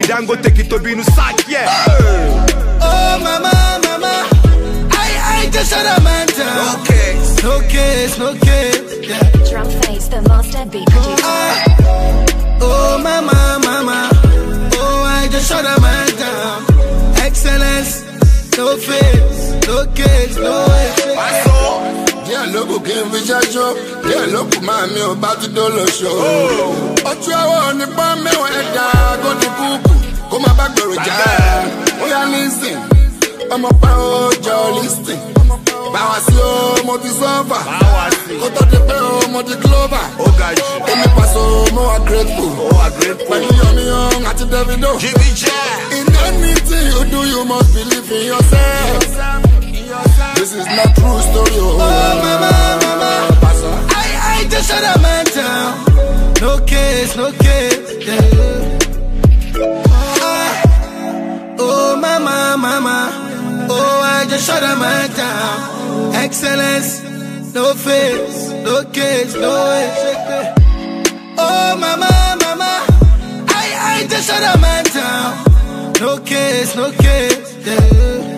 Dangote kí Tobi inú sáàkì ẹ̀. Oh mama, I just shut a man down. No case, no case, yeah. Drum Face, the master beat producer. Oh mama, oh I just shut a man down. Excellence, no face, no case, no way. Dear local game we just show. Dear local man me about to do the show. Ocho hour on the bomb me when go the poop. Come back to the jam. Oh yeah listen, I'm a power listing. Bawasio moti sofa. Koto de peo moti clover. Oh God, Emi paso mo grateful. When you young at the Davido. Jimmy Jack. In anything you do, you must believe in yourself. This is not true story. Oh mama, I just shut a man down. No case, yeah. Oh mama, oh I just shut a man down. Excellence, no face, no case, no way. Oh mama, I just shut a man down. No case, yeah.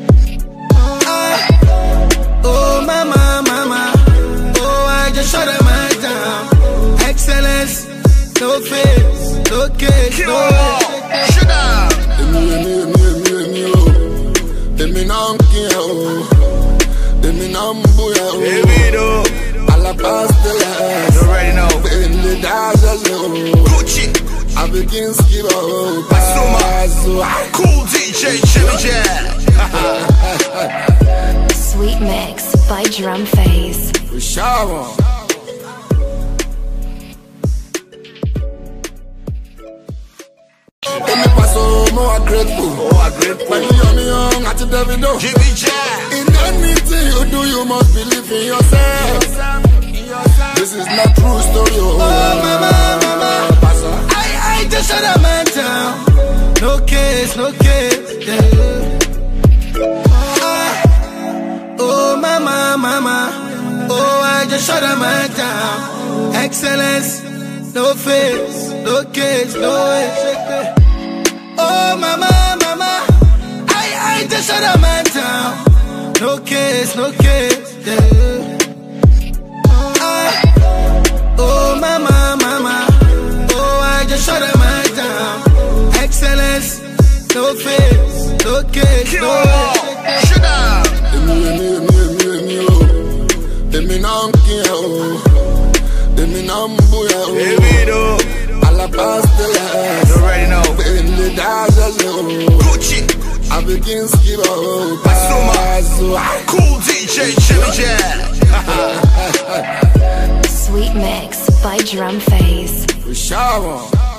Oh mama, oh I just shut a man down. Excellence, no face, no case, no way. Shut up. Emi nam kia o, emi nam buya o. Davido, Alla pastela. you already know. In the dazzle, Gucci, I begin skip o. Pasuma, cool DJ Jimmy Jack. Sweet Mix by Drum Face. Shower. Emi paso mo grateful. When you young at the Davido. Jimmy Jack. In anything you do, you must believe in yourself. This is not true story. Oh mama, I just shut a man down. No case, yeah. Oh mama, oh I just shut a man down. Excellence, no face, no case, no way. Oh mama, I just shut a man down. No case, yeah. Oh mama, oh I just shut a man down. Excellence, no face, no case, no way. Shut up. Emi nam kia o, emi nam buya o. Davido, Alla pastela. you already know. In the dazzle, Gucci, I begin skip o. Pasuma, cool DJ Jimmy Jack. Sweet Mix by Drum Face. Shower.